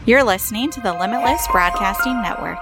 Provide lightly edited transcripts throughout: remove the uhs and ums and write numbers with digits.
You're listening to the Limitless Broadcasting Network.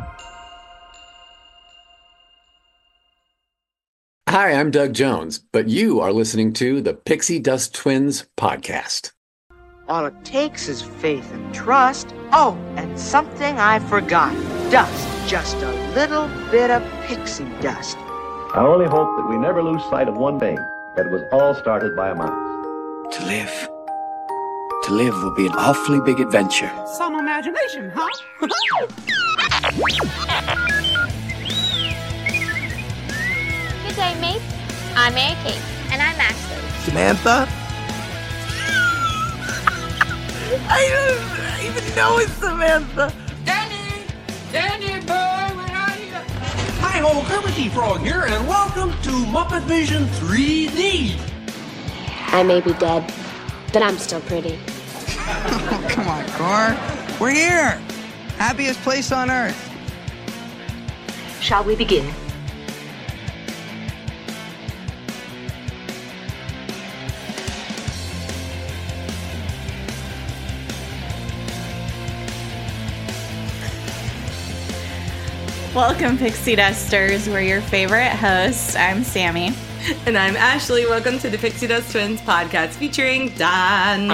Hi, I'm Doug Jones, but you are listening to the Pixie Dust Twins podcast. All it takes is faith and trust. Oh, and something I forgot. Dust. Just a little bit of pixie dust. I only hope that we never lose sight of one thing, that it was all started by a mouse. To live. To live will be an awfully big adventure. Some imagination, huh? Good day, mates. I'm Mary Kate. And I'm Ashley. Samantha? I don't even know it's Samantha. Danny boy, where are you? Hi-ho, Kermit the Frog here, and welcome to Muppet Vision 3D. I may be dead, but I'm still pretty. Oh, come on, Gar. We're here. Happiest place on earth. Shall we begin? Welcome, Pixie Dusters. We're your favorite hosts. I'm Sammy. And I'm Ashley. Welcome to the Pixie Dust Twins podcast featuring Don.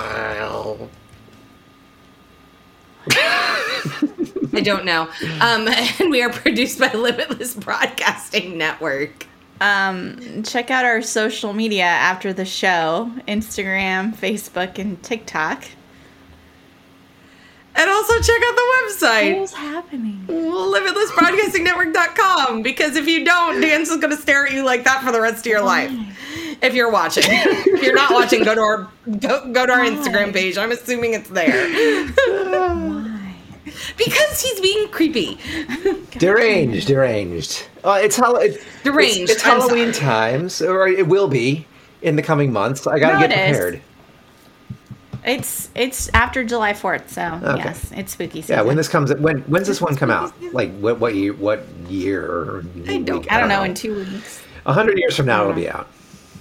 I don't know. And we are produced by Limitless Broadcasting Network. Check out our social media after the show, Instagram, Facebook, and TikTok. And also check out the website. What's happening? LimitlessBroadcastingNetwork.com. Because if you don't, Dan's just going to stare at you like that for the rest of your life. If you're watching. If you're not watching, go to our Instagram page. I'm assuming it's there. Why? Because he's being creepy. Deranged. Deranged. It's Halloween times, or it will be in the coming months. I gotta get prepared. It's after July 4th, so okay. Yes, it's spooky season. Yeah, when this comes, when's this one come out? Like what year? Or I don't know. In 2 weeks. 100 years from now, it'll be out.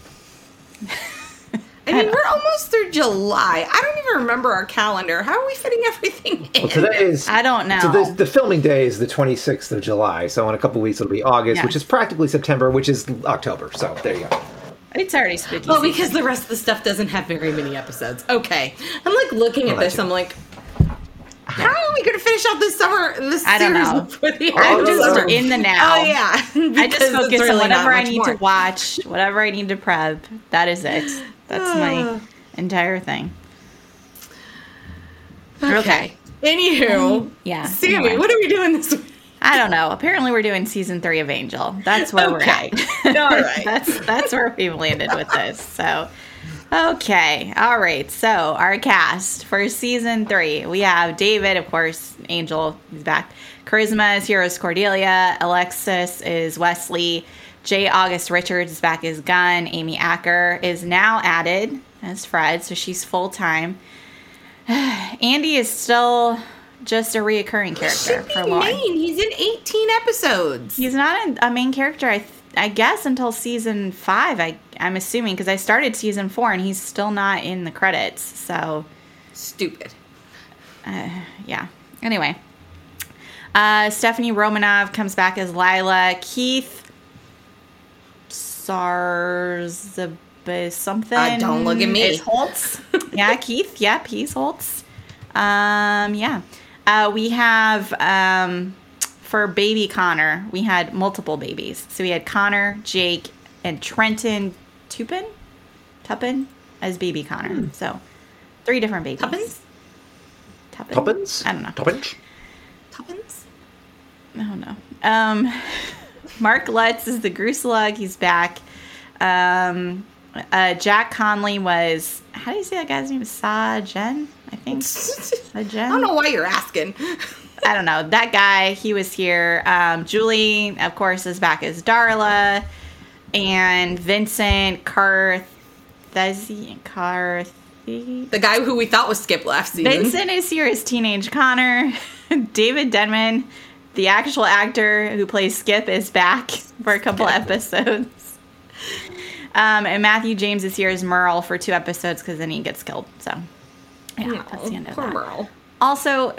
I mean, we're almost through July. I don't even remember our calendar. How are we fitting everything in? Well, today is... I don't know. So the filming day is the 26th of July. So in a couple of weeks, it'll be August, which is practically September, which is October. So there you go. It's already spooky season. Because the rest of the stuff doesn't have very many episodes. Okay. I'm like looking at this. I'm like, how are we going to finish out this summer? I don't know. I'm just in the now. Oh, yeah. I just focus on whatever I need to watch, whatever I need to prep. That is it. That's my entire thing. Okay. Anywho. Yeah. Sammy, anyway. What are we doing this week? I don't know. Apparently we're doing season 3 of Angel. That's where we're at. All right. That's where we've landed with this. So, okay. All right. So our cast for season 3, we have David, of course, Angel, he's back. Charisma is Heroes Cordelia. Alexis is Wesley. J. August Richards is back as Gunn. Amy Acker is now added as Fred, so she's full-time. Andy is still just a reoccurring character for Lauren. He's in 18 episodes. He's not a main character, I guess, until season 5, I'm assuming, because I started season 4, and he's still not in the credits, so... Stupid. Yeah. Anyway. Stephanie Romanov comes back as Lila. Keith... something. Don't look at me. It's Holtz. Yeah, Keith. Yep, he's Holtz. Yeah. We have, for baby Connor, we had multiple babies. So we had Connor, Jake, and Trenton Tuppen as baby Connor. So 3 different babies. Tuppence? Tuppence? I don't know. Tuppence? I don't know. Mark Lutz is the Gruselug. He's back. Jack Conley was, how do you say that guy's name? Sa-Jen, I think. Sa-Jen? I don't know why you're asking. I don't know. That guy, he was here. Julie, of course, is back as Darla. And Vincent the guy who we thought was Skip last season. Vincent is here as Teenage Connor. David Denman, the actual actor who plays Skip, is back for a couple episodes. And Matthew James is here as Merle for 2 episodes because then he gets killed. So, yeah, that's the end of that. Merle. Also,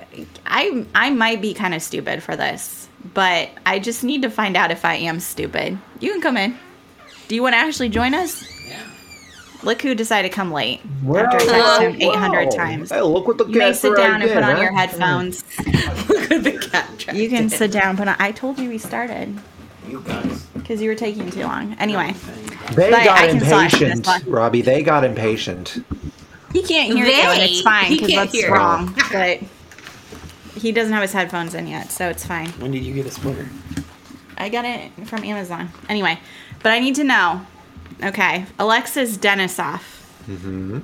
I might be kind of stupid for this, but I just need to find out if I am stupid. You can come in. Do you want to actually join us? Yeah. Look who decided to come late. After I texted him 800 times. Hey, look what the you may cat sit down and put on huh? your headphones. Look at the cat. You can sit down, put on. I told you we started. You guys. Because you were taking too long. Anyway. They But got I can select this impatient, one. Robbie. They got impatient. He can't hear you, and it's fine, because that's wrong. But he doesn't have his headphones in yet, so it's fine. When did you get a splitter? I got it from Amazon. Anyway, but I need to know. Okay, Alexis Denisoff. Mm-hmm.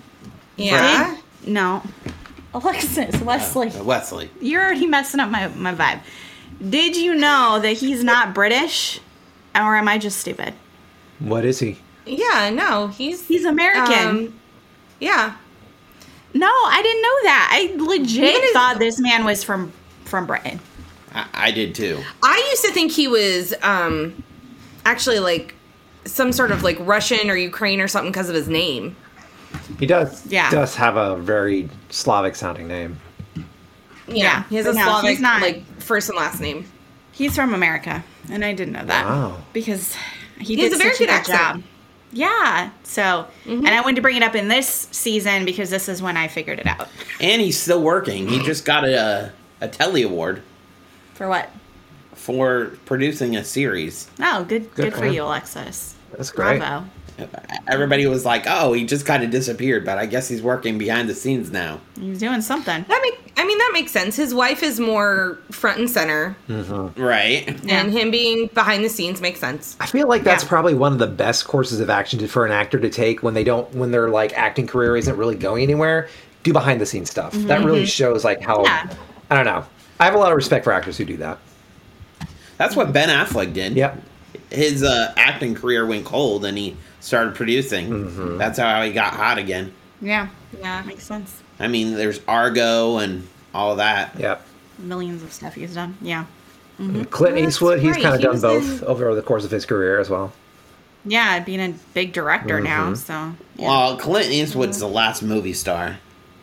Yeah. No. Alexis, Wesley. Wesley. You're already messing up my vibe. Did you know that he's not British? Or am I just stupid? What is he? Yeah, no, he's American. Yeah. No, I didn't know that. I legit thought this man was from Britain. I did too. I used to think he was actually like some sort of like Russian or Ukraine or something because of his name. He does. Yeah. Does have a very Slavic sounding name. Yeah, he has a but no, Slavic he's not. like first and last name. He's from America, and I didn't know that. Wow. Because he has did a very such good good accent. job. Yeah. So, and I wanted to bring it up in this season because this is when I figured it out. And he's still working. He just got a Telly Award For what? for producing a series. Oh, good Good for for him. you, Alexis. That's great. Bravo. Everybody was like, "Oh, he just kind of disappeared," but I guess he's working behind the scenes now. He's doing something. That makes sense. His wife is more front and center, Right. and him being behind the scenes makes sense. I feel like that's probably one of the best courses of action for an actor to take when their like acting career isn't really going anywhere. Do behind the scenes stuff. That really shows like how I don't know. I have a lot of respect for actors who do that. That's what Ben Affleck did. Yep. His acting career went cold, and he started producing. That's how he got hot again. Yeah. Yeah, makes sense. I mean, there's Argo and all of that. Yep. Millions of stuff he's done. Yeah. Clint Eastwood, he's right. kind of He done was both over the course of his career as well. Yeah, being a big director now, so. Yeah. Well, Clint Eastwood's the last movie star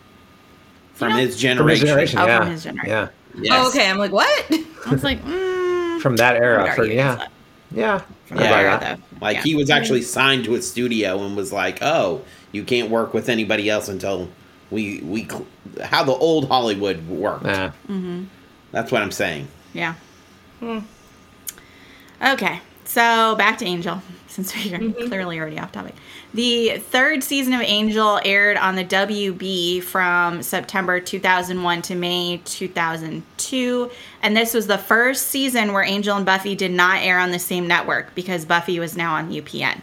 from his From generation. his generation, Oh, yeah. from his generation. Yeah. Yes. Oh, okay. I'm like, what? I was like, From that I would era. argue Yeah. it's Yeah. from that era, though. Like Yeah. he was actually signed to a studio and was like, "Oh, you can't work with anybody else until we how the old Hollywood worked." Yeah. That's what I'm saying. Yeah. Okay, so back to Angel, since we're clearly already off topic. The third season of Angel aired on the WB from September 2001 to May 2002. And this was the first season where Angel and Buffy did not air on the same network because Buffy was now on UPN.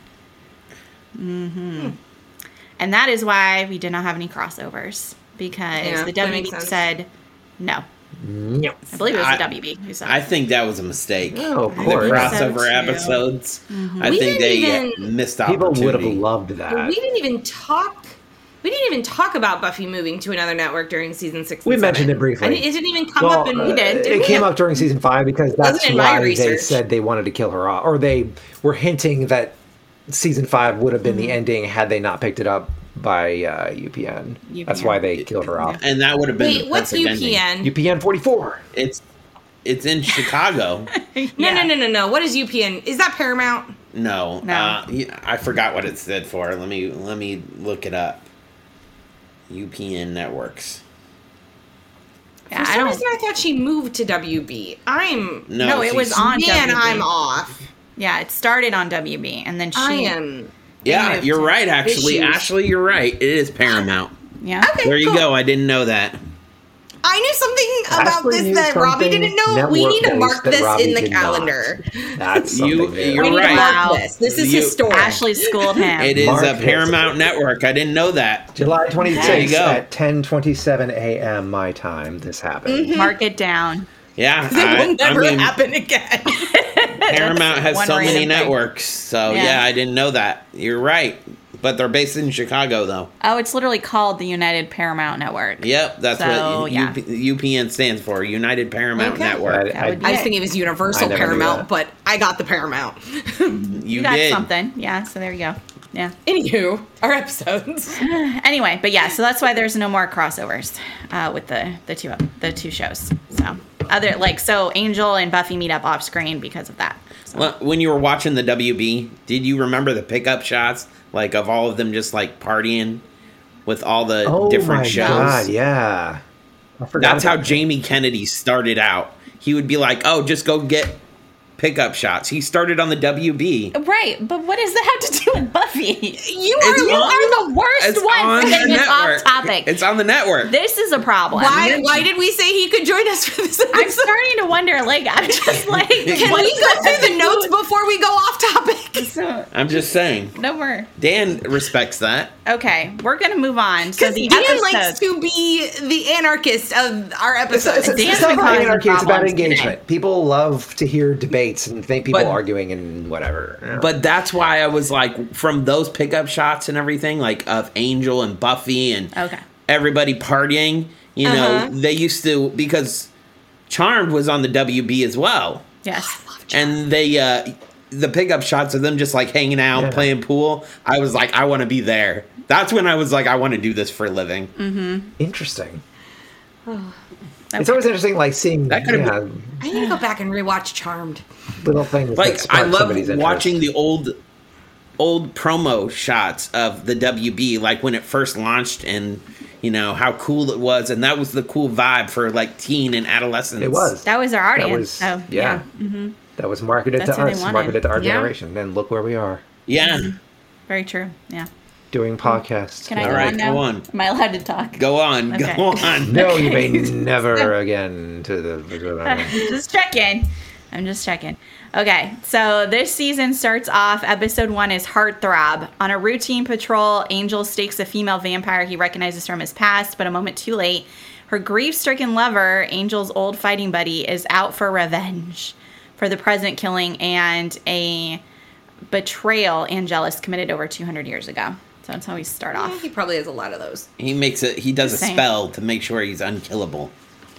And that is why we did not have any crossovers, because the that makes WB sense. said no. Yep. I believe it was the WB who said I think that was a mistake. Oh, of The course. crossover So too. episodes. I We think didn't they even- missed People opportunity. would have loved that. We didn't even talk about Buffy moving to another network during season 6. We and mentioned 7. it briefly. It didn't even come up, and we did. It came up during season 5 because that's Wasn't in my why they research. said they wanted to kill her off, or they were hinting that season 5 would have been the ending had they not picked it up by UPN. That's why they killed her off. And that would have been Wait, the what's perfect UPN? ending. UPN 44. It's in Chicago. No. What is UPN? Is that Paramount? No. No. I forgot what it stood for. Let me look it up. UPN Networks. Yeah, For some reason, I thought she moved to WB. No, it was on Man, WB. I'm off. Yeah, it started on WB, and then she. I am. Yeah, moved you're to right, actually. issues. Ashley, you're right. It is Paramount. Yeah. Okay, There you cool. go. I didn't know that. I knew something about Ashley knew this that Robbie something didn't know. We need to mark network-based that this Robbie in the did not. calendar. That's something You're We need right. to Wow. mark this. This is You- historic. Ashley schooled him. It is Mark a this. Paramount Network. I didn't know that. July 26th There you go. at 10:27 a.m. my time. This happened. Mark it down. Yeah. It will never I mean, happen again. Paramount has One so many random thing. networks. So, Yeah. yeah, I didn't know that. You're right. But they're based in Chicago, though. Oh, it's literally called the United Paramount Network. Yep, that's So, what yeah. UPN stands for, United Paramount Okay. Network. That would be I was it. thinking it was Universal I never knew Paramount, that. but I got the Paramount. You got did. something. Yeah, so there you go. Yeah. Anywho, our episodes. Anyway, but yeah, so that's why there's no more crossovers with the two shows. So Angel and Buffy meet up off screen because of that. So. Well, when you were watching the WB, did you remember the pickup shots, like of all of them just like partying with all the different shows? Oh my God, yeah. That's how Jamie Kennedy started out. He would be like, "Oh, just go get pickup shots." He started on the WB. Right, but what does that have to do with Buffy? You It's are the worst one for getting us off topic. It's on the network. This is a problem. Why did we say he could join us for this episode? I'm starting to wonder, like, I'm just like... Can we go through the notes before we go off topic? I'm just saying. No more. Dan respects that. Okay, we're going to move on. So the Dan episode... likes to be the anarchist of our episodes. It's not about anarchy, it's about engagement. People love to hear debates and think people arguing and whatever. You know? But that's why I was like, from those pickup shots and everything, like of Angel and Buffy and everybody partying, you know, they used to, because Charmed was on the WB as well. Yes. And they, the pickup shots of them just like hanging out, playing pool, I was like, I want to be there. That's when I was like, I want to do this for a living. Mm-hmm. Interesting. It's always interesting, like seeing that. I need to go back and rewatch Charmed. Little things. Like I love watching the old promo shots of the WB, like when it first launched, and you know how cool it was, and that was the cool vibe for like teen and adolescence. It was. That was our audience. Yeah. Mm-hmm. That was marketed to us, marketed to our generation. And look where we are. Yeah. Mm-hmm. Very true. Yeah. Doing podcasts. Can I go on now? Go on. Am I allowed to talk? Go on. Okay. Go on. No, you may never again to the... Just checking. I'm just checking. Okay, so this season starts off, episode 1 is Heartthrob. On a routine patrol, Angel stakes a female vampire he recognizes from his past, but a moment too late. Her grief-stricken lover, Angel's old fighting buddy, is out for revenge for the present killing and a betrayal Angelus committed over 200 years ago. So that's how we start off. He probably has a lot of those. He does a spell to make sure he's unkillable.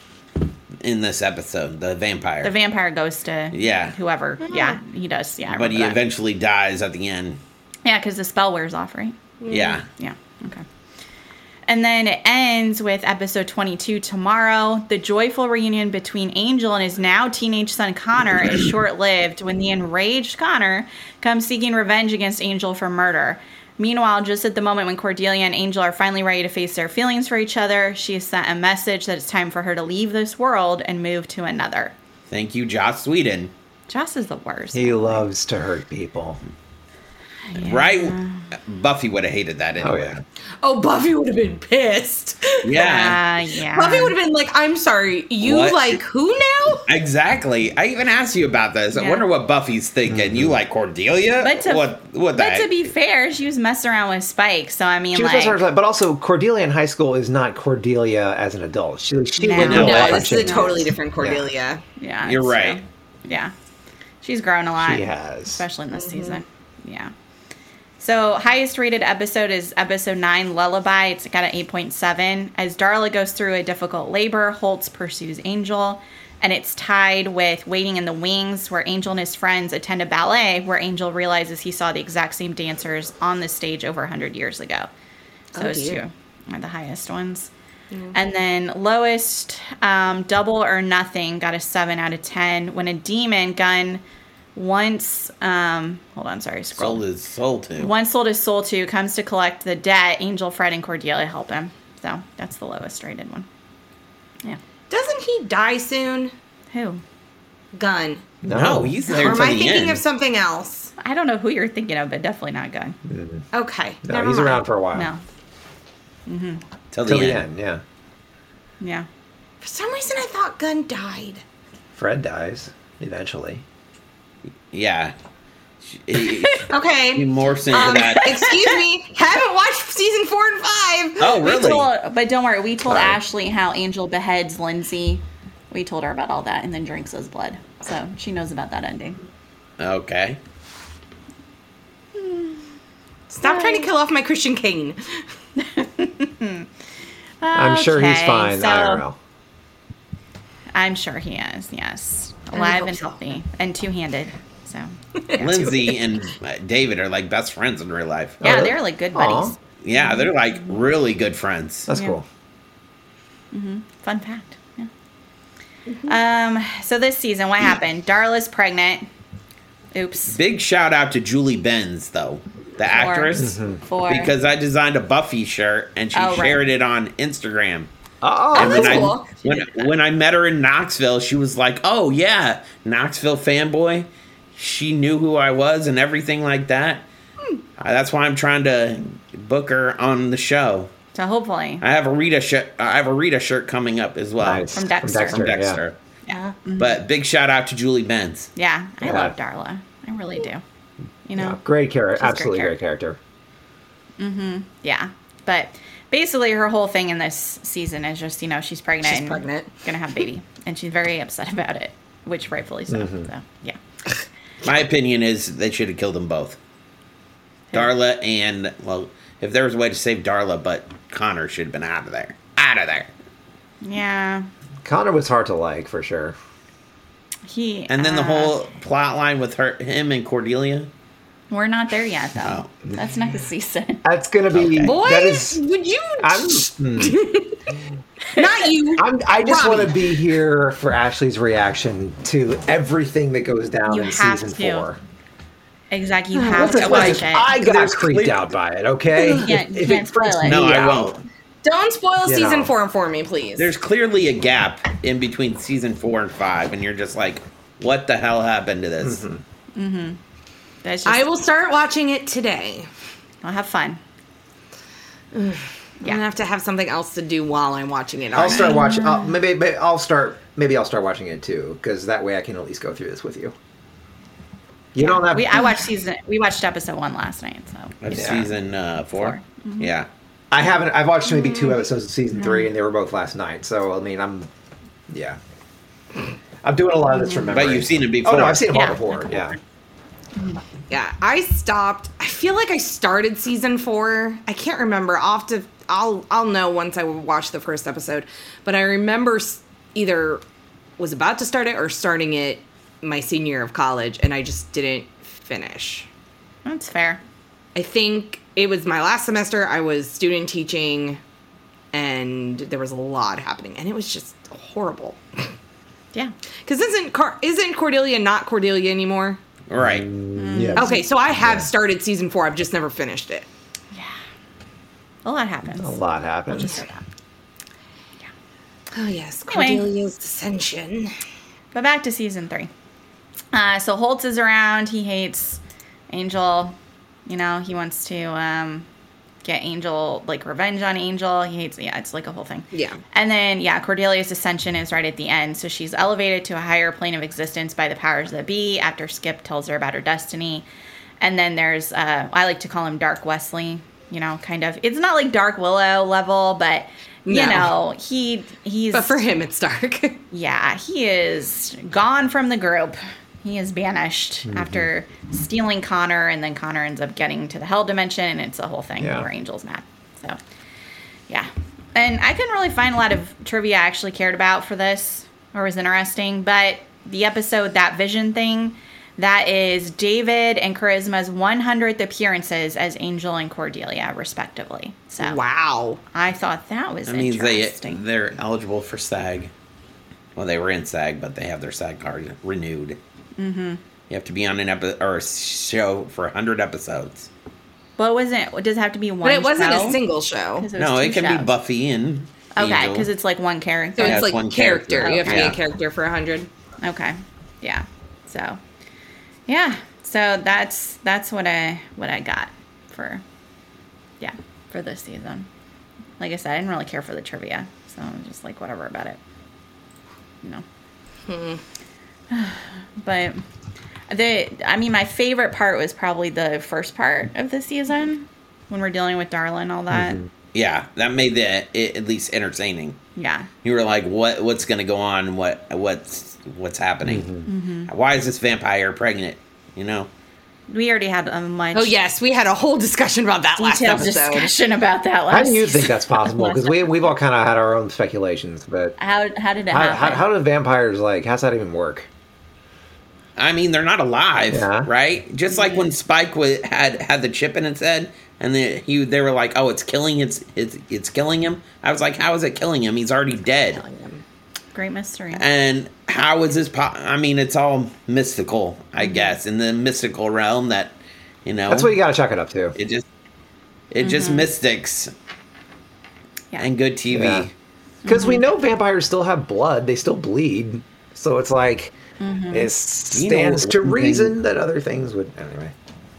In this episode, the vampire. The vampire goes to whoever. Yeah, he does. Yeah, but he eventually dies at the end. Yeah, because the spell wears off, right? Yeah. Yeah, okay. And then it ends with episode 22 tomorrow. The joyful reunion between Angel and his now teenage son Connor is short-lived when the enraged Connor comes seeking revenge against Angel for murder. Meanwhile, just at the moment when Cordelia and Angel are finally ready to face their feelings for each other, she has sent a message that it's time for her to leave this world and move to another. Thank you, Joss Whedon. Joss is the worst. He loves to hurt people. Yeah. Right? Buffy would have hated that anyway. Oh, yeah. Oh, Buffy would have been pissed. Yeah. Yeah. Buffy would have been like, I'm sorry, you like who now? Exactly. I even asked you about this. I wonder what Buffy's thinking. Mm-hmm. You like Cordelia? But to be fair, she was messing around with Spike, so I mean, she was messing around, but also Cordelia in high school is not Cordelia as an adult. She went through this is a totally different Cordelia. Yeah, you're right. Yeah, she's grown a lot. She has, especially in this season. Yeah. So, highest rated episode is episode 9, Lullaby. It's got an 8.7. As Darla goes through a difficult labor, Holtz pursues Angel. And it's tied with Waiting in the Wings, where Angel and his friends attend a ballet, where Angel realizes he saw the exact same dancers on the stage over 100 years ago. So those two are the highest ones. Mm-hmm. And then lowest, Double or Nothing, got a 7 out of 10. When a demon, Gunn... Once sold his soul to. Once sold his soul to, comes to collect the debt. Angel, Fred, and Cordelia help him. So that's the lowest rated one. Yeah. Doesn't he die soon? Who? Gunn. No, he's there. Or am I thinking of something else? I don't know who you're thinking of, but definitely not Gunn. Mm-hmm. Okay. No, he's around for a while. No. Mm-hmm. Till the end. Yeah. Yeah. For some reason, I thought Gunn died. Fred dies eventually. Yeah. Okay. He morphs into that. Excuse me. Haven't watched season 4 and 5. Oh, really? But don't worry. We told Ashley how Angel beheads Lindsay. We told her about all that and then drinks his blood. So she knows about that ending. Okay. Stop trying to kill off my Christian Kane. I'm sure he's fine, IRL. I'm sure he is, yes. Alive and healthy. And two-handed. So Lindsay and David are like best friends in real life. Yeah, they're like good buddies. Yeah, they're like really good friends. That's cool. Fun fact. Yeah. So this season, what happened? Darla's pregnant. Oops. Big shout out to Julie Benz, though, the actress, because I designed a Buffy shirt and she shared it on Instagram. Oh, and that's cool. When I met her in Knoxville, she was like, "Oh yeah, Knoxville fanboy." She knew who I was and everything like that. That's why I'm trying to book her on the show. So hopefully, I have a Rita shirt coming up as well. Nice. From Dexter. Yeah. Yeah. But big shout out to Julie Benz. Yeah, I love Darla. I really do. You know, great character. Absolutely great character. Yeah, but basically her whole thing in this season is just, she's pregnant. She's pregnant. Gonna have a baby, and she's very upset about it, which rightfully so. So yeah. My opinion is they should have killed them both. Darla and, well, if there was a way to save Darla, but Connor should have been out of there. Out of there. Yeah. Connor was hard to like, for sure. And then the whole plot line with him and Cordelia. We're not there yet, though. Oh. That's next season. That's gonna be. Okay. Boy, that is, would you? Not you. I just want to be here for Ashley's reaction to everything that goes down in season 4. Exactly, you have to watch it. I got creeped out by it. Okay, you can't spoil it. No, I won't. Don't spoil season 4 for me, please. There's clearly a gap in between season 4 and 5, and you're just like, what the hell happened to this? That's just, I will start watching it today. I'll have fun. I'm gonna have to have something else to do while I'm watching it. I'll start watching. Maybe I'll start watching it too, because that way I can at least go through this with you. You don't have. We watched episode 1 last night. So That's season 4. Yeah. I haven't. I've watched maybe 2 episodes of season 3, and they were both last night. So I mean, I'm doing a lot of this from memory. But you've seen it before. Oh no, I've seen it all before. Yeah. Yeah, I stopped. I feel like I started season 4. I can't remember. I'll know once I watch the first episode. But I remember either was about to start it or starting it my senior year of college, and I just didn't finish. That's fair. I think it was my last semester. I was student teaching, and there was a lot happening, and it was just horrible. Yeah, because isn't Cordelia not Cordelia anymore? Right. Yeah. Okay, so I have started season 4. I've just never finished it. Yeah. A lot happens. A lot happens. We'll just say that. Yeah. Oh, yes. Cordelia's Ascension. But back to season 3. So Holtz is around. He hates Angel. He wants to get Angel, like, revenge on Angel. He hates, it's like a whole thing. Yeah. And then, Cordelia's ascension is right at the end. So she's elevated to a higher plane of existence by the powers that be after Skip tells her about her destiny. And then there's, I like to call him Dark Wesley, kind of. It's not like Dark Willow level, but, he's... But for him, it's dark. Yeah, he is gone from the group. He is banished after stealing Connor, and then Connor ends up getting to the Hell Dimension, and it's a whole thing where Angel's mad. So, yeah. And I couldn't really find a lot of trivia I actually cared about for this, or was interesting, but the episode, That Vision Thing, that is David and Charisma's 100th appearances as Angel and Cordelia, respectively. So, wow. I thought that was interesting. Means they're eligible for SAG. Well, they were in SAG, but they have their SAG card renewed. You have to be on an episode or a show for 100 episodes. But does it have to be one? But it wasn't show? A single show. No, it can be Buffy and okay, because it's like one character. So it's like character. You have to be a character for 100. Okay, yeah. So, yeah. So that's what I got for this season. Like I said, I didn't really care for the trivia, so I'm just like whatever about it. But my favorite part was probably the first part of the season when we're dealing with Darla and all that. Yeah, that made it at least entertaining. Yeah, you were like, what's going to go on? What's happening? Why is this vampire pregnant? We already had a much. Oh yes, we had a whole discussion about that last episode. Discussion about that last. How do you think that's possible? Because we've all kind of had our own speculations, but how did it happen? How do vampires how's that even work? I mean, they're not alive, right? Just like when Spike had the chip in his head, and they were like, "Oh, it's killing him." I was like, "How is it killing him? He's already dead." Great mystery. And how is this? I mean, it's all mystical, I guess, in the mystical realm. That that's what you got to check it up to. It just mystics, and good TV. Because we know vampires still have blood; they still bleed. So it's like. It stands to reason that other things would anyway.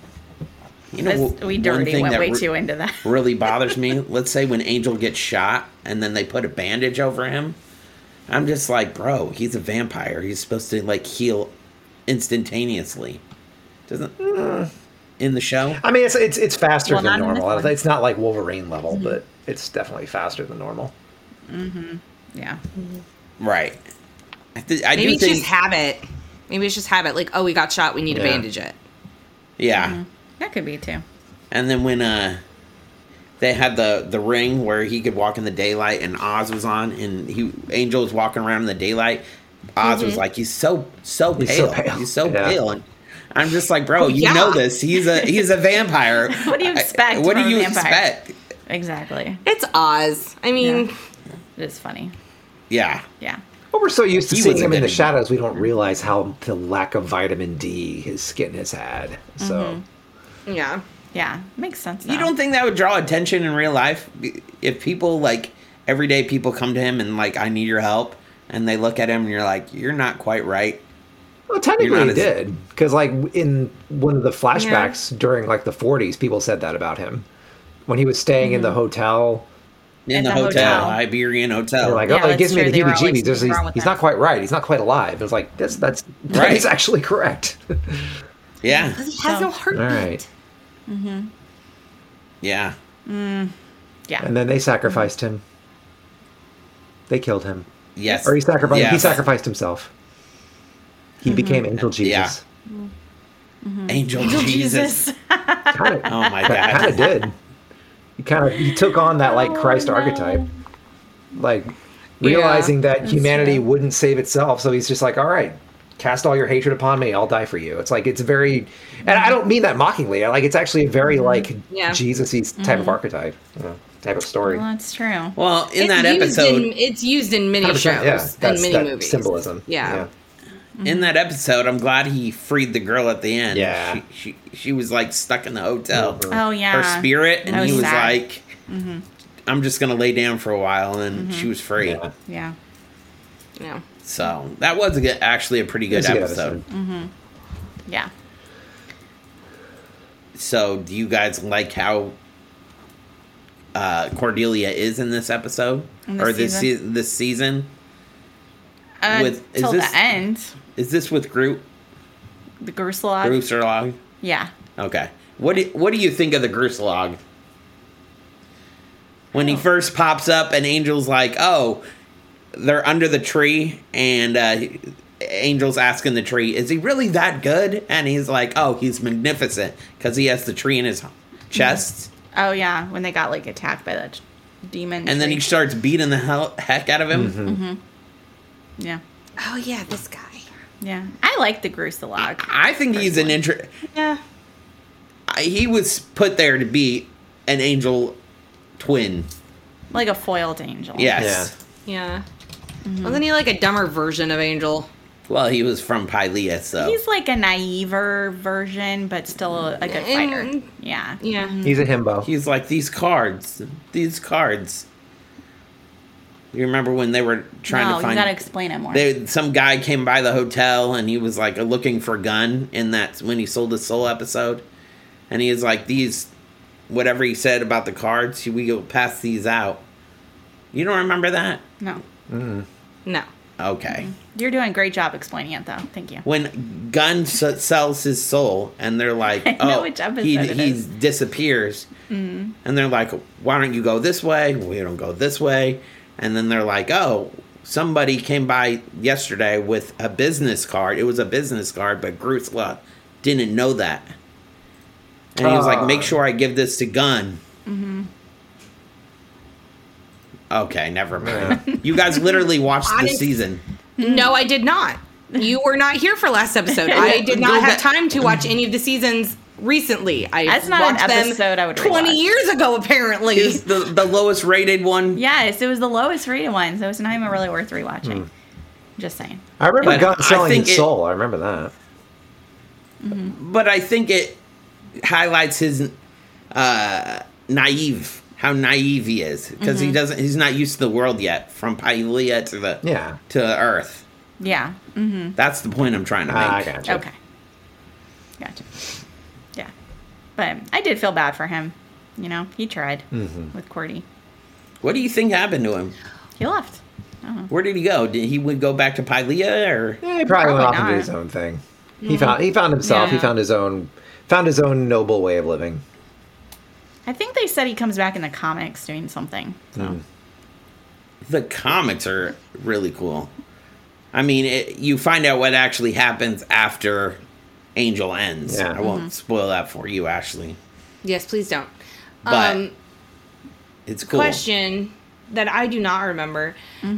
We dirty went way too into that. Really bothers me. Let's say when Angel gets shot and then they put a bandage over him. I'm just like, bro, he's a vampire. He's supposed to like heal instantaneously. Doesn't in the show? I mean, it's faster than normal. It's not like Wolverine level, but it's definitely faster than normal. Yeah. Right. Maybe it's just habit. Maybe it's just habit. Like, oh, we got shot. We need to bandage it. Yeah. That could be too. And then when they had the ring where he could walk in the daylight and Oz was on and Angel was walking around in the daylight, Oz was like, he's so pale. He's so pale. And I'm just like, bro, you know this. He's a vampire. What do you expect? What do you expect? Exactly. It's Oz. I mean, it is funny. Yeah. Yeah. Well, we're so used to seeing him in the shadows, we don't realize how the lack of vitamin D his skin has had. So, yeah, makes sense. You don't think that would draw attention in real life if people like everyday people come to him and like, I need your help, and they look at him and you're like, you're not quite right. Well, technically he did, because like in one of the flashbacks during like the 40s, people said that about him when he was staying in the hotel. In the hotel, Iberian Hotel. They're like, it gives me the heebie-jeebies. He's not quite right. He's not quite alive. It was like, that's right. It's actually correct. Yeah. Because he has no heartbeat. All right. Yeah. Yeah. And then they sacrificed him. They killed him. Yes. Or he sacrificed himself. He became Angel Jesus. Yeah. Angel Jesus. Kinda, oh my God. Kind of did. He took on that like Christ archetype, like realizing that humanity wouldn't save itself. So he's just like, all right, cast all your hatred upon me. I'll die for you. It's like, it's very, and I don't mean that mockingly. Like, it's actually a very like Jesus-y type of archetype, type of story. Well, that's true. Well, in that episode, it's used in many shows and many movies. Symbolism. Yeah. In that episode, I'm glad he freed the girl at the end. Yeah. She was like stuck in the hotel. Oh, yeah. Her spirit, and he was sad. like, I'm just going to lay down for a while, and then she was free. Yeah. So that was actually a pretty good episode. Yeah. So do you guys like how Cordelia is in this episode? This season? Till the end. Is this with Groot? The Groosalog? Groosalog? Yeah. Okay. What do you think of the Groosalog? When he first pops up and Angel's like, oh, they're under the tree, and Angel's asking the tree, is he really that good? And he's like, oh, he's magnificent, because he has the tree in his chest. Oh, yeah, when they got, like, attacked by that demon And then he starts beating the heck out of him. Yeah. Oh, yeah, this guy. Yeah. I like the Groosalog. I think he's an Yeah. He was put there to be an angel twin. Like a foiled angel. Yes. Yeah. Wasn't he like a dumber version of Angel? Well, he was from Pylea, so. He's like a naiver version, but still a good fighter. Yeah. Yeah. He's a himbo. He's like, these cards. You remember when they were trying to find... No, you gotta explain it more. Some guy came by the hotel, and he was like looking for a gun in that when he sold his soul episode. And he was like, these... Whatever he said about the cards, we go pass these out. You don't remember that? No. No. Okay. You're doing a great job explaining it, though. Thank you. When Gunn sells his soul, and they're like, "Oh, he disappears," and they're like, "Why don't you go this way? We don't go this way." And then they're like, "Oh, somebody came by yesterday with a business card. It was a business card, but Groosalog didn't know that." And he was like, "Make sure I give this to Gunn." Okay, never mind. You guys literally watched the season. No, I did not. You were not here for last episode. I did not have time to watch any of the seasons recently. That's not an episode I would 20 years ago, apparently. Is the lowest rated one? Yes, it was the lowest rated one, so it's not even really worth rewatching. Just saying. I remember Gunn selling his soul. I remember that. But I think it highlights his how naive he is, because he's not used to the world yet, from Pylea to Earth. Yeah. Mm-hmm. That's the point I'm trying to make. I gotcha. Okay. Gotcha. Yeah. But I did feel bad for him. You know, he tried with Cordy. What do you think happened to him? He left. Where did he go? Did he go back to Pylea, or he probably went off and did his own thing. He found himself. Yeah. He found his own noble way of living. I think they said he comes back in the comics doing something. So. The comics are really cool. I mean, you find out what actually happens after Angel ends. Yeah. I won't spoil that for you, Ashley. Yes, please don't. But it's cool. Question that I do not remember.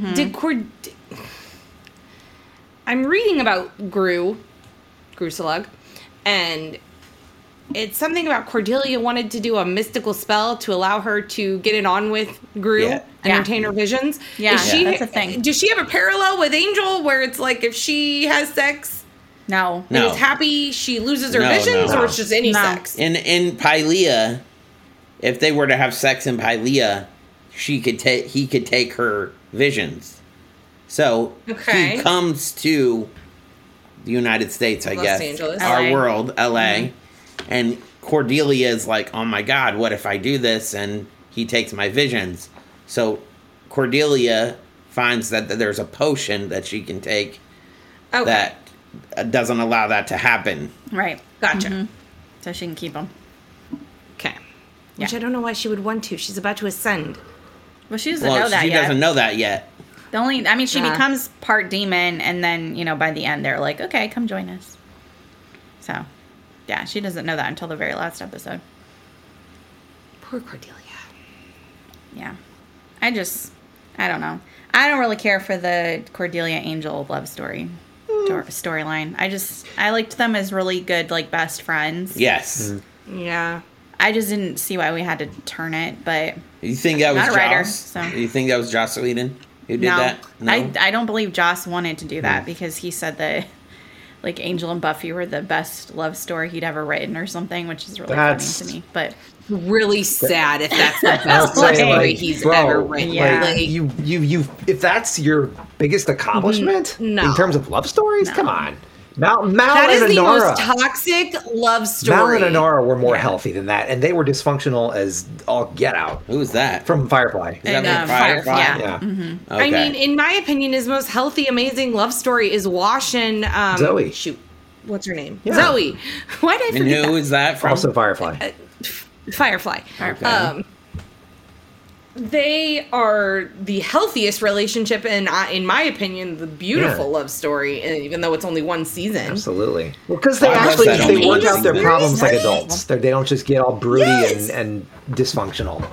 I'm reading about Gru Slug, and it's something about Cordelia wanted to do a mystical spell to allow her to get it on with Gru and entertain her visions. Yeah, that's a thing. Does she have a parallel with Angel where it's like if she has sex, and is happy, she loses her visions, or it's just any sex? In Pylea, if they were to have sex in Pylea, he could take her visions. So he comes to the United States, I guess, Angeles. our world, LA, and Cordelia is like, oh my God, what if I do this and he takes my visions? So Cordelia finds that there's a potion that she can take that doesn't allow that to happen. Right. Gotcha. So she can keep them. Okay. Which I don't know why she would want to. She's about to ascend. Well, she doesn't know that yet. She doesn't know that yet. She becomes part demon, and then, by the end, they're like, okay, come join us. So, yeah, she doesn't know that until the very last episode. Poor Cordelia. Yeah. I don't know. I don't really care for the Cordelia Angel love storyline. I liked them as really good, best friends. Yes. Yeah. I just didn't see why we had to turn it, but... You think that was Joss? Writer, so. You think that was Joss Whedon who did that? No. I don't believe Joss wanted to do that because he said that Angel and Buffy were the best love story he'd ever written or something, which is really funny to me. But really sad if that's the best love story he's ever written. Yeah. You if that's your biggest accomplishment in terms of love stories, come on. Mal that and is the Inara. most toxic love story. Mal and Inara were more healthy than that, and they were dysfunctional as all get out. Who was that? From Firefly. Is that from Firefly? Yeah. Mm-hmm. Okay. I mean, in my opinion, his most healthy, amazing love story is Wash and Zoe. Shoot, what's her name? Yeah. Zoe. Why did I forget that? Who is that from? Also Firefly. Firefly. Okay. They are the healthiest relationship, and in my opinion, the beautiful love story. Even though it's only one season, absolutely. Well, because they they work out their problems like adults. They don't just get all broody and dysfunctional.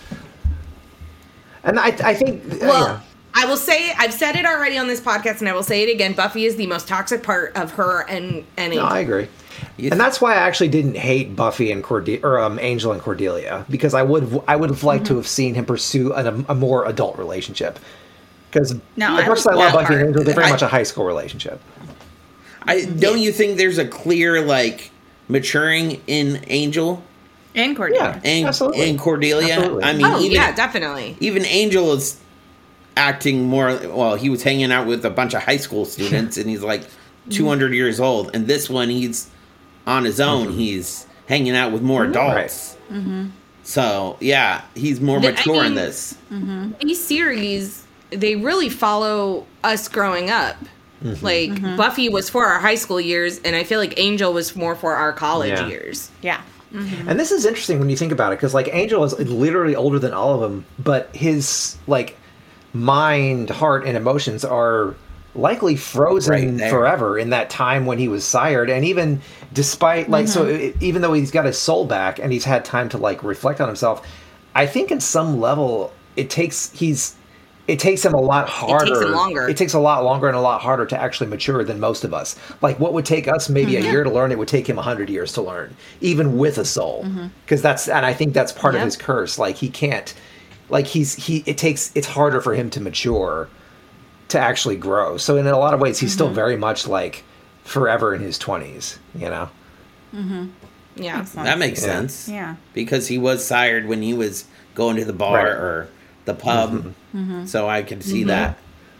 And I think, I will say, I've said it already on this podcast, and I will say it again. Buffy is the most toxic part of her and Angel. No, I agree. And that's why I actually didn't hate Buffy and Angel and Cordelia, because I would have liked to have seen him pursue a more adult relationship. Because as much as I love Buffy and Angel, they're very much a high school relationship. Don't you think there's a clear maturing in Angel and Cordelia? Yeah, absolutely. And Cordelia. Absolutely. I mean, definitely. Even Angel is acting more. Well, he was hanging out with a bunch of high school students, and he's 200 years old. And this one, he's on his own. He's hanging out with more adults. Right. Mm-hmm. So, yeah, he's more mature in this. Mm-hmm. These series, they really follow us growing up. Mm-hmm. Buffy was for our high school years, and I feel like Angel was more for our college years. Yeah. Mm-hmm. And this is interesting when you think about it, because Angel is literally older than all of them, but his mind, heart, and emotions are likely frozen forever in that time when he was sired. And even despite even though he's got his soul back and he's had time to reflect on himself, I think in some level he's it takes him a lot harder. It takes him longer. It takes a lot longer and a lot harder to actually mature than most of us. Like what would take us maybe a year to learn, it would take him 100 years to learn, even with a soul. Because and I think that's part of his curse. Like he can't, like it's harder for him to mature, to actually grow. So in a lot of ways, he's still very much like forever in his 20s, you know? Yeah. That makes sense. Yeah. Because he was sired when he was going to the bar or the pub. So I can see that.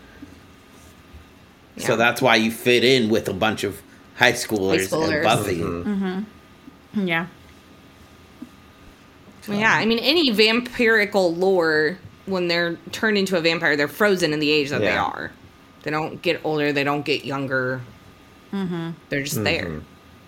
Yeah. So that's why you fit in with a bunch of high schoolers. And Buffy. Yeah. Well, yeah, I mean, any vampirical lore, when they're turned into a vampire, they're frozen in the age that they are. They don't get older. They don't get younger. They're just there.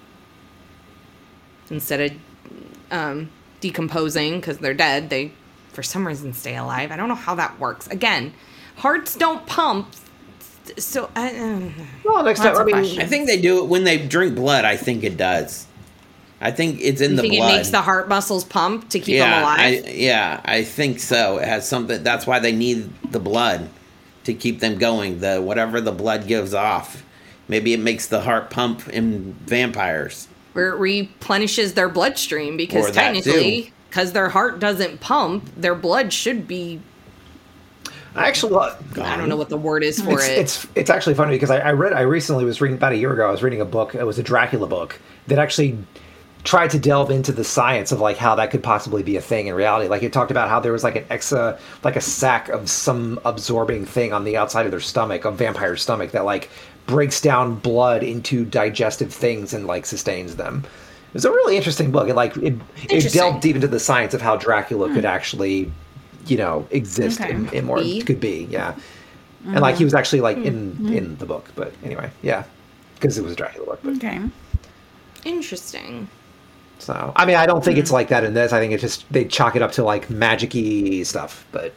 Instead of decomposing because they're dead, they, for some reason, stay alive. I don't know how that works. Again, hearts don't pump. So, well, next time, I think they do it when they drink blood. I think it does. I think it's in the blood. You think it makes the heart muscles pump to keep them alive? I think so. It has something. That's why they need the blood to keep them going. Whatever the blood gives off, maybe it makes the heart pump in vampires. Where it replenishes their bloodstream, because technically, because their heart doesn't pump, their blood should be. Actually, I don't know what the word is for it. It's actually funny because I recently was reading, about a year ago, I was reading a book. It was a Dracula book that actually tried to delve into the science of like how that could possibly be a thing in reality. Like it talked about how there was like a sac of some absorbing thing on the outside of their stomach, a vampire's stomach, that like breaks down blood into digestive things and like sustains them. It was a really interesting book. It delved deep into the science of how Dracula could actually, exist in more could be, yeah. And like he was actually like in the book, but anyway, yeah, because it was a Dracula book. But. Okay, interesting. So I mean, I don't think it's like that in this. I think it's just they chalk it up to like magic-y stuff, but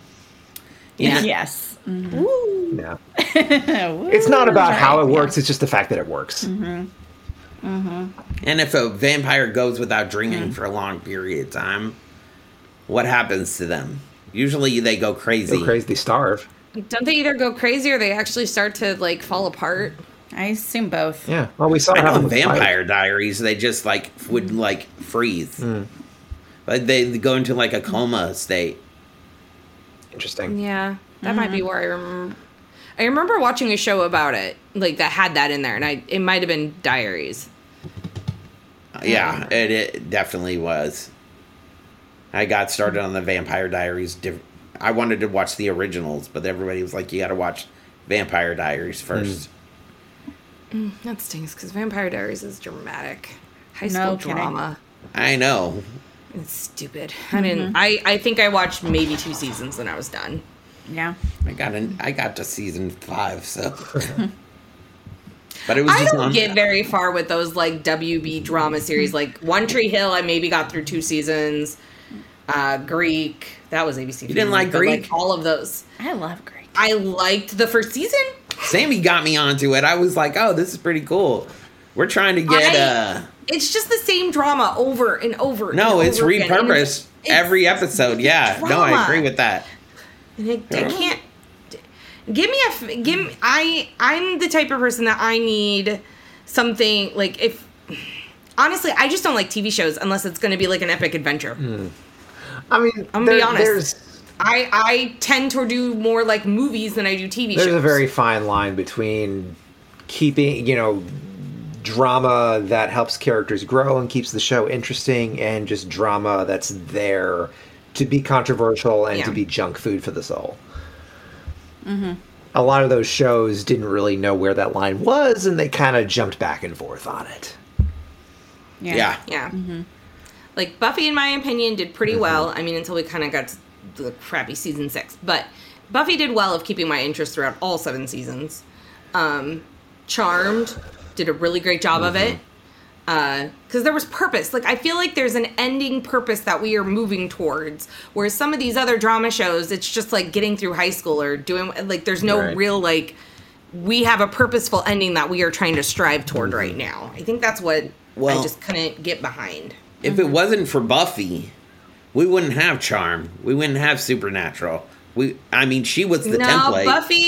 yes. Yeah. It's not about how it works, it's just the fact that it works. And if a vampire goes without drinking for a long period of time, what happens to them? Usually they go crazy. They starve. Don't they either go crazy or they actually start to like fall apart? I assume both. Yeah. Well, we saw I know in Vampire Diaries, they just like would like freeze. Like they go into like a coma state. Interesting. Yeah. That might be where I remember. I remember watching a show about it, like that had that in there, and it might have been Diaries. Yeah, it definitely was. I got started on the Vampire Diaries. I wanted to watch the originals, but everybody was like, "You got to watch Vampire Diaries first." That stings because Vampire Diaries is dramatic, high school drama. I know. It's stupid. I think I watched maybe 2 seasons and I was done. Yeah, I got to season 5, so. But it was I just don't get very far with those like WB drama series. Like One Tree Hill, I maybe got through 2 seasons. Greek, that was ABC. You didn't like Greek? Like, all of those. I love Greek. I liked the first season. Sammy got me onto it. I was like, "Oh, this is pretty cool." We're trying to get It's just the same drama over and over. No, and it's over repurposed every episode. Yeah, drama. no, I agree with that. And I can't. I'm the type of person that I need something like if. Honestly, I just don't like TV shows unless it's going to be like an epic adventure. I mean, I'm gonna be honest. I tend to do more like movies than I do TV shows. There's a very fine line between keeping, drama that helps characters grow and keeps the show interesting, and just drama that's there to be controversial and to be junk food for the soul. A lot of those shows didn't really know where that line was, and they kind of jumped back and forth on it. Yeah. Like Buffy, in my opinion, did pretty well. I mean, until we kind of got to the crappy season 6. But Buffy did well of keeping my interest throughout all 7 seasons. Charmed did a really great job of it. Because there was purpose. Like, I feel like there's an ending purpose that we are moving towards. Whereas some of these other drama shows, it's just like getting through high school or doing, like, there's no real, like, we have a purposeful ending that we are trying to strive toward right now. I think that's what I just couldn't get behind. If it wasn't for Buffy, we wouldn't have Charm. We wouldn't have Supernatural. She was the template.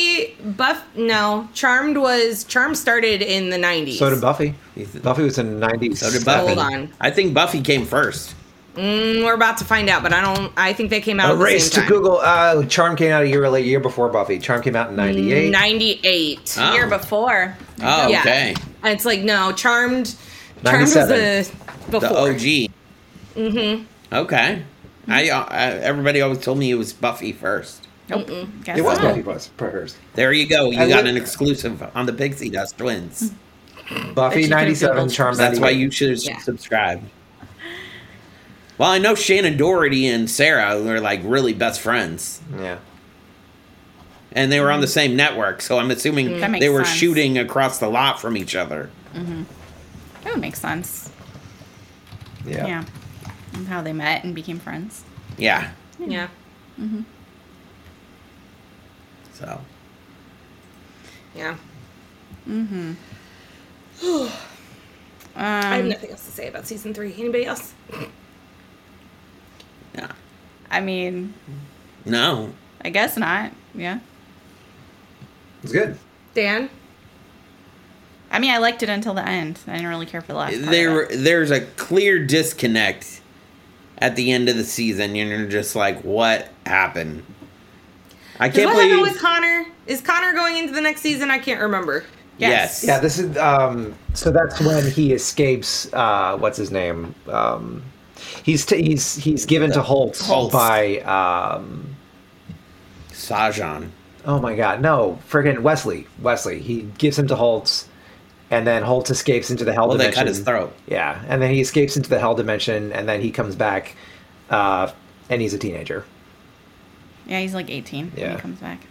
Charmed started in the 90s. So did Buffy. Buffy was in the 90s. So did Buffy. Hold on. I think Buffy came first. We're about to find out, but I think they came out at the race same time. to Google. Charm came out a year before Buffy. Charm came out in 98. 98. A year before. Oh, Yeah. okay. And it's like, no, Charmed was 97. before. The OG. Mm-hmm. Okay. Everybody always told me it was Buffy first. Nope. It was Buffy first. There you go. You got an exclusive on the Pixie Dust Twins. Buffy 97, Charm 98. That's why you should subscribe. Well, I know Shannon Doherty and Sarah were like really best friends. Yeah. And they were on the same network, so I'm assuming they were sense. shooting across the lot from each other. Mm-hmm. That would make sense. Yeah. And how they met and became friends. Yeah. Yeah. Mm-hmm. So. Yeah. Mm-hmm. I have nothing else to say about season 3. Anybody else? Yeah. I mean, No. I guess not. Yeah. It's good. Dan? I mean, I liked it until the end. I didn't really care for the last part of it. There's a clear disconnect at the end of the season. You're just like, what happened? I can't What happened believe. with Connor? Is Connor going into the next season? I can't remember. Yes. Yeah, this is so that's when he escapes what's his name? He's given to Holt by Sajan. Oh my god, no, friggin' Wesley. He gives him to Holtz, and then Holtz escapes into the hell dimension. They cut his throat. Yeah, and then he escapes into the hell dimension, and then he comes back, and he's a teenager. Yeah, he's like 18 when Yeah. he comes back.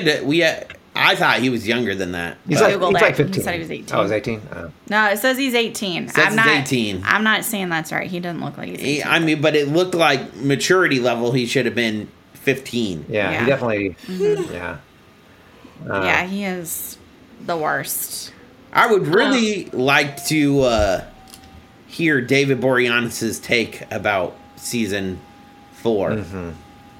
I thought he was younger than that. He's but- like 15. He said he was 18. Oh, he's 18? No, it says he's 18. Says he's 18. I'm not saying that's right. He doesn't look like he's 18. But it looked like maturity level, he should have been 15. Yeah, he definitely. Mhm. Yeah. Yeah, he is the worst. I would really like to hear David Boreanaz's take about season 4. Mm-hmm.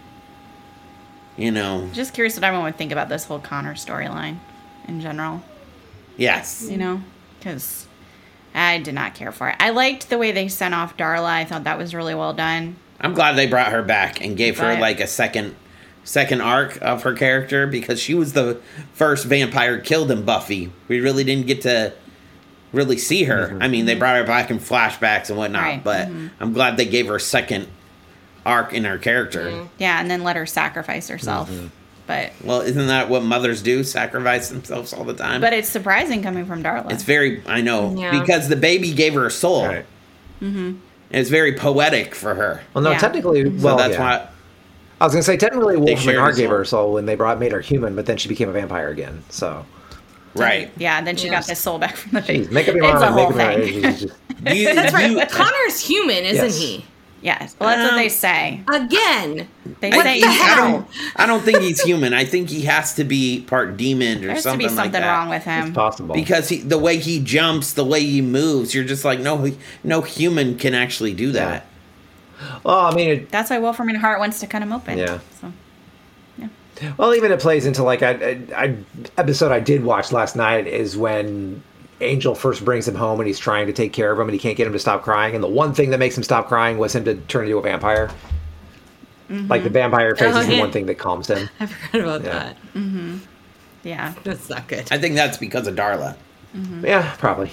You know. Just curious what everyone would think about this whole Connor storyline in general. Yes. You know, because I did not care for it. I liked the way they sent off Darla. I thought that was really well done. I'm glad they brought her back and gave her But- like a second arc of her character, because she was the first vampire killed in Buffy. We really didn't get to really see her. I mean, they brought her back in flashbacks and whatnot, Right. but I'm glad they gave her a second arc in her character. Yeah, and then let her sacrifice herself. But Well, isn't that what mothers do? Sacrifice themselves all the time? but it's surprising coming from Darla. It's very, I know, Yeah. because the baby gave her a soul. Right. Mm-hmm. It's very poetic for her. Well, no, Yeah. technically, Mhm. well, so that's yeah. why. I was gonna say technically, They Wolfram shared and Hart a gave soul. her a soul when they made her human, but then she became a vampire again. So Right. Yeah, and then she got the soul back from the face. Jeez, make up your It's a mind. whole Make up your thing. mind. Just- That's right. Connor's human, isn't Yes. he? Yes. Well, that's what they say. Again. They What say the he's hell? I don't think he's human. I think he has to be part demon or There has to something be like something that. wrong with him. It's possible. Because the way he jumps, the way he moves, you're just like, no human can actually do that. well, I mean, That's why Wolfram and Hart wants to cut him open. Yeah. So, well, even it plays into like I episode I did watch last night is when Angel first brings him home and he's trying to take care of him and he can't get him to stop crying, and the one thing that makes him stop crying was him to turn into a vampire. Like the vampire face is the yeah. one thing that calms him. I forgot about Yeah. that. yeah. That's not good. I think that's because of Darla. Yeah, probably.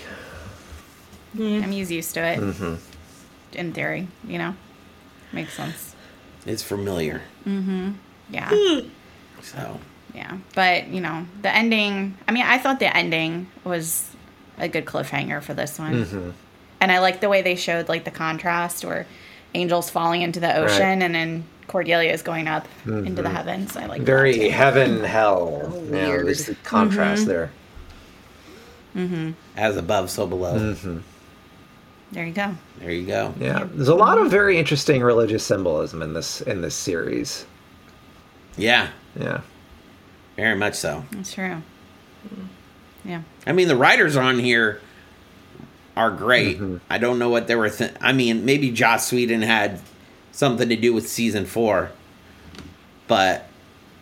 I mean, he's used to it. Mm-hmm. In theory, you know? Makes sense. It's familiar. Yeah. So Yeah. But, you know, the ending, I mean, I thought the ending was a good cliffhanger for this one. Mm-hmm. And I like the way they showed, like, the contrast where Angel's falling into the ocean and then Cordelia is going up into the heavens. I like Very that too. heaven, hell. Oh, Yeah, weird. there's the contrast there. as above, so below. Mm-hmm. There you go. There you go. Yeah, there's a lot of very interesting religious symbolism in this series. Yeah, Yeah. very much so. That's true. Yeah. I mean, the writers on here are great. Mm-hmm. I don't know what they were. I mean, maybe Joss Whedon had something to do with season 4, but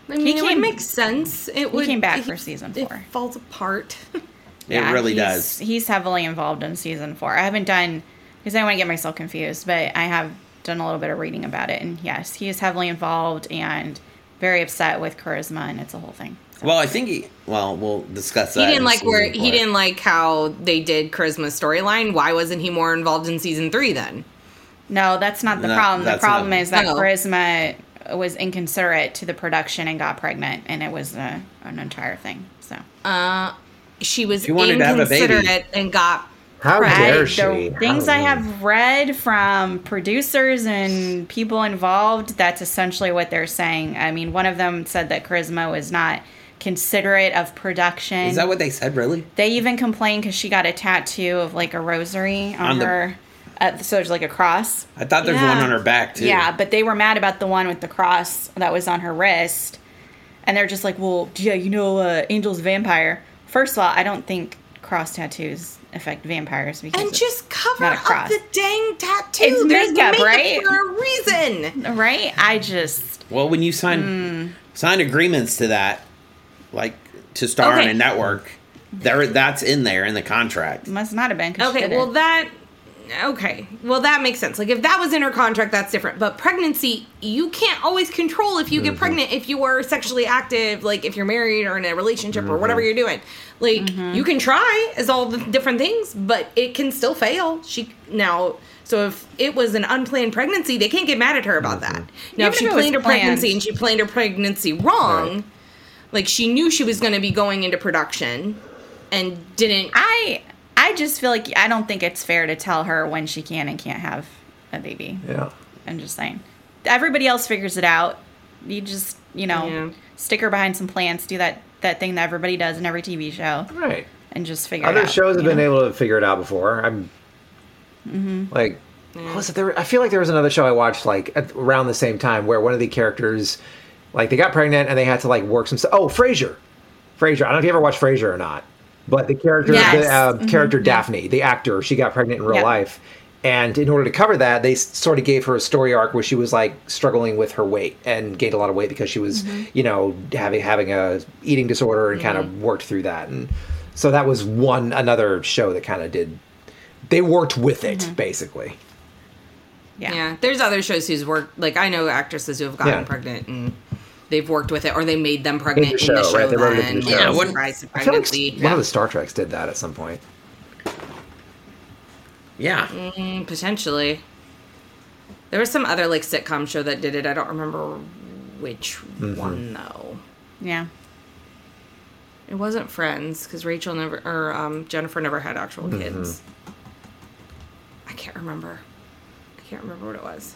I mean, it would make sense. He came back for season 4. It falls apart. It really does. He's heavily involved in season 4. I haven't done, because I don't want to get myself confused, but I have done a little bit of reading about it. And yes, he is heavily involved and very upset with Charisma, and it's a whole thing. So. Well, I think we'll discuss that. He didn't like how they did Charisma's storyline. Why wasn't he more involved in season 3 then? No, that's not the problem. The problem is that Charisma was inconsiderate to the production and got pregnant, and it was an entire thing. So she was inconsiderate and got How dare she? The things I have read from producers and people involved, that's essentially what they're saying. I mean, one of them said that Charisma was not considerate of production. Is that what they said, really? They even complained because she got a tattoo of like a rosary on her. So it's like a cross. I thought there's one on her back, too. Yeah, but they were mad about the one with the cross that was on her wrist. And they're just like, well, yeah, Angel's a vampire. First of all, I don't think cross tattoos affect vampires. Because and just cover up the dang tattoo. It's makeup, right? For a reason. Right? Well, when you sign agreements to that, like to star on a network, that's in there in the contract. Must not have been. Well, that makes sense. Like, if that was in her contract, that's different. But pregnancy, you can't always control if you get pregnant, if you are sexually active, like if you're married or in a relationship or whatever you're doing. Like, you can try as all the different things, but it can still fail. So if it was an unplanned pregnancy, they can't get mad at her about that. Now, if she planned her pregnancy and she planned her pregnancy wrong, like she knew she was going to be going into production and didn't... I just feel like I don't think it's fair to tell her when she can and can't have a baby. Yeah. I'm just saying. Everybody else figures it out. You just, stick her behind some plants, do that thing that everybody does in every TV show. Right. And just figure it out. Other shows have been able to figure it out before. What was it? I feel like there was another show I watched like around the same time where one of the characters, like they got pregnant and they had to like work some stuff. Oh, Frasier. I don't know if you ever watched Frasier or not. But the character, character Daphne, the actor, she got pregnant in real life. And in order to cover that, they sort of gave her a story arc where she was like struggling with her weight and gained a lot of weight because she was, having a eating disorder and kind of worked through that. And so that was another show that kind of they worked with it, basically. Yeah. There's other shows who's worked, like I know actresses who have gotten pregnant and they've worked with it, or they made them pregnant in the show. Right? They wrote it in the show. Surprise pregnancy. One of the Star Treks did that at some point. Yeah. Potentially. There was some other like sitcom show that did it. I don't remember which one though. Yeah. It wasn't Friends because Jennifer never had actual kids. I can't remember what it was.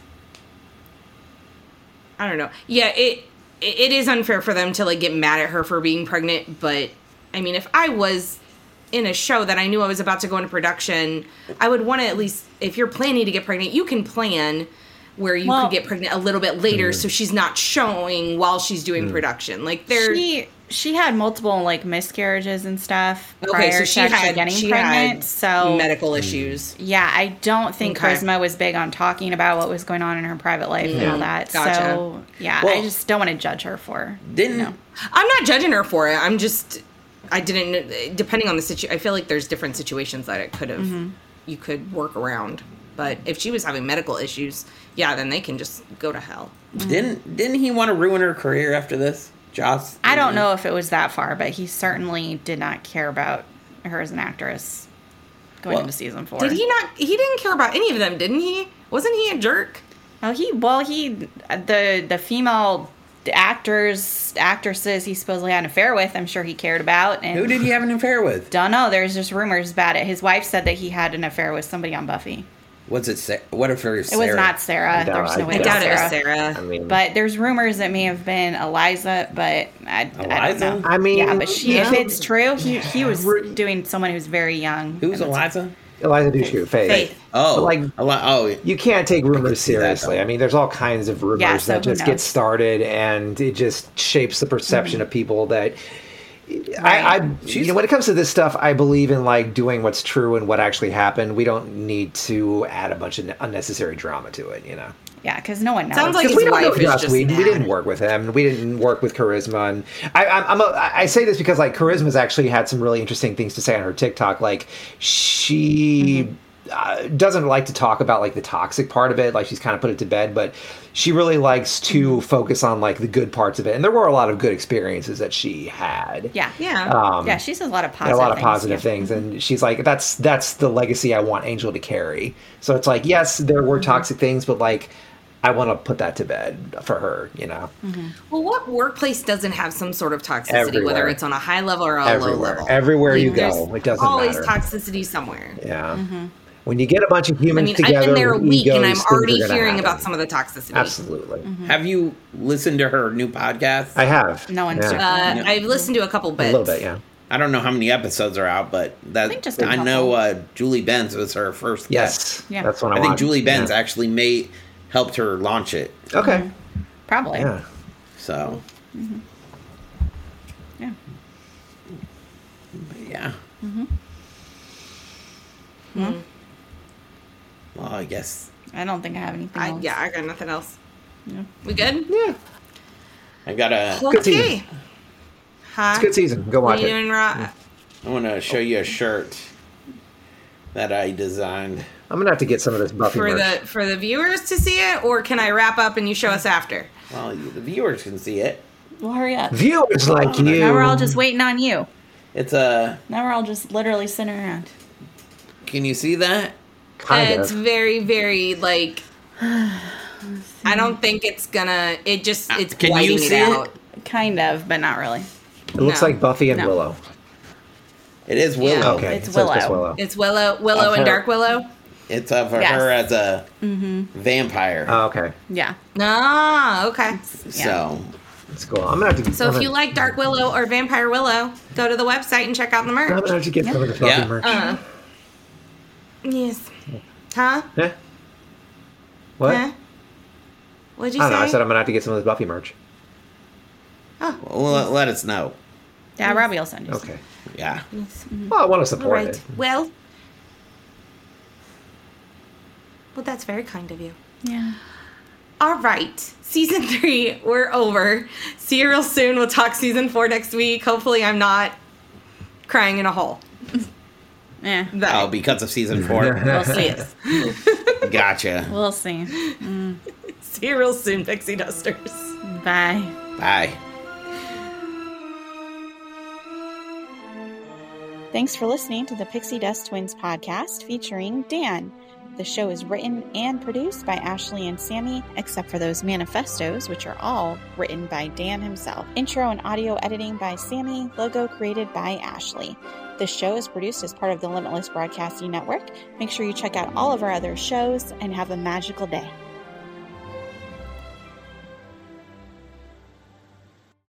I don't know. Yeah, it is unfair for them to like get mad at her for being pregnant, but I mean, if I was in a show that I knew I was about to go into production, I would want to at least, if you're planning to get pregnant, you can plan where you could get pregnant a little bit later so she's not showing while she's doing production. Like she had multiple like miscarriages and stuff prior to actually getting pregnant. So medical issues. Yeah, I don't think Charisma was big on talking about what was going on in her private life and all that. Gotcha. So I just don't want to judge her for. I'm not judging her for it. I didn't. Depending on the situation, I feel like there's different situations that it could have. You could work around. But if she was having medical issues, then they can just go to hell. Didn't he want to ruin her career after this? Joss? I don't know if it was that far, but he certainly did not care about her as an actress going into season 4. Did he not? He didn't care about any of them, didn't he? Wasn't he a jerk? Oh, the female actresses he supposedly had an affair with, I'm sure he cared about. And who did he have an affair with? Don't know. There's just rumors about it. His wife said that he had an affair with somebody on Buffy. What affair is Sarah? It was not Sarah. There's no way. I doubt it was Sarah. I mean, but there's rumors it may have been Eliza, but I don't know. I mean, but if it's true, he was doing someone who's very young. Who's Eliza? Eliza Dushku, Faith. Oh, you can't take rumors seriously. I mean, there's all kinds of rumors that just get started, and it just shapes the perception of people that. Right. When it comes to this stuff, I believe in like doing what's true and what actually happened. We don't need to add a bunch of unnecessary drama to it, Yeah, because no one knows. Sounds like his we don't know wife is Joss just Whedon. mad. We didn't work with him. We didn't work with Charisma. And I say this because like Charisma's actually had some really interesting things to say on her TikTok. Like she doesn't like to talk about like the toxic part of it. Like she's kind of put it to bed, but she really likes to focus on like the good parts of it. And there were a lot of good experiences that she had. Yeah. Yeah. She says a lot of And positive things. And she's like, that's the legacy I want Angel to carry. So it's like, yes, there were toxic things, but like, I want to put that to bed for her, you know? Well, what workplace doesn't have some sort of toxicity, Everywhere. whether it's on a high level or a low level? Everywhere you There's go, it doesn't always matter. toxicity somewhere. Yeah. When you get a bunch of humans together, I've been there a with week and I'm egos, things already are gonna hearing happen. about some of the toxicity. Absolutely. Have you listened to her new podcast? I have. No one's I've listened to a couple bits. A little bit, yeah. I don't know how many episodes are out, but that think just a I know Julie Benz was her first Yes. guest. Yeah. That's what I I think want. Julie Benz Yeah. actually helped her launch it. Okay. Probably. Yeah. So. Yeah. Yeah. Well, I guess. I don't think I have anything else. I got nothing else. Yeah. We good? Yeah. I got a. Good season. Okay. Huh? It's a good season. Go What watch are you it. doing, Rob? I want to show you a shirt that I designed. I'm gonna have to get some of this Buffy merch. For the viewers to see it, or can I wrap up and you show us after? Well, the viewers can see it. Well, hurry up. Viewers like you. Now we're all just waiting on you. It's a. Now we're all just literally sitting around. Can you see that? It's very, very like. I don't think it's gonna. It's Can you whiting see it it? out. Kind of, but not really. It looks No. like Buffy and No. Willow. It is Willow. Yeah. Okay. It's so just Willow. It's Willow Of and her. Dark Willow. It's of Yes. her as a vampire. Oh, okay. Yeah. Ah, okay. So That's cool. I'm gonna have to. So if you like Dark Willow or Vampire Willow, go to the website and check out the I'm merch. gonna have to get some of this Buffy Yeah. merch. Yes. Huh? Yeah. What? Huh? What'd you I don't say? know. I said I'm gonna have to get some of this Buffy merch. well, let us know. Yeah, Robbie will send you. Okay. Yeah. Well, I want to All support right. it. Well, that's very kind of you. Yeah. All right. Season 3, we're over. See you real soon. We'll talk season 4 next week. Hopefully I'm not crying in a hole. Yeah. Oh, because of season 4. We'll see. Yes. Gotcha. We'll see. See you real soon, Pixie Dusters. Bye. Bye. Thanks for listening to the Pixie Dust Twins podcast featuring Dan. The show is written and produced by Ashley and Sammy, except for those manifestos, which are all written by Dan himself. Intro and audio editing by Sammy, logo created by Ashley. The show is produced as part of the Limitless Broadcasting Network. Make sure you check out all of our other shows and have a magical day.